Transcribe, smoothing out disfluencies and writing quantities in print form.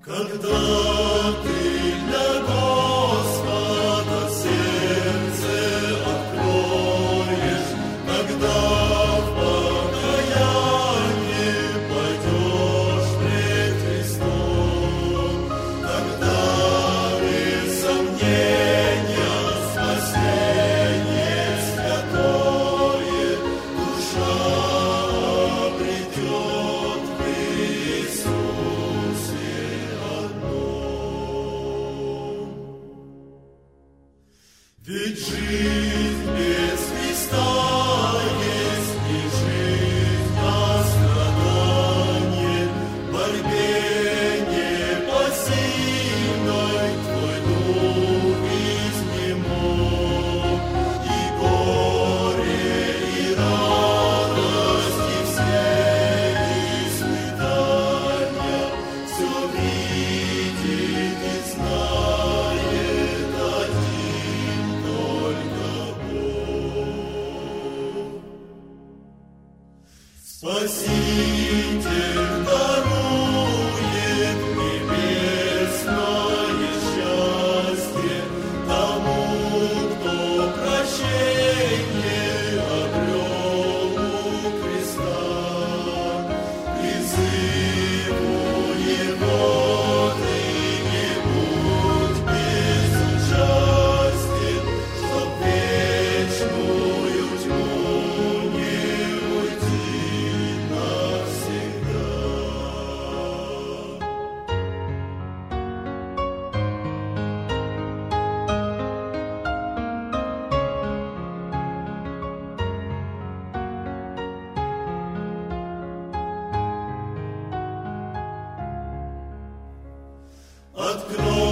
Когда ты для Господа сердце откроешь, когда в покаяние пойдешь пред Христом, тогда без сомнения спасение святое душа обретет в Иисусе одном. Ведь жизнь без Христа есть не жизнь, а страдание, в борьбе непосильной твой дух изнемог, и горе, и радость, и все испытания все видит и знает один только Бог. Спаситель дарует небесное счастье тому, кто прощение обрел у креста. Призыву его ты не будь безучастен, чтоб вечную тьму не уйти навсегда. Открой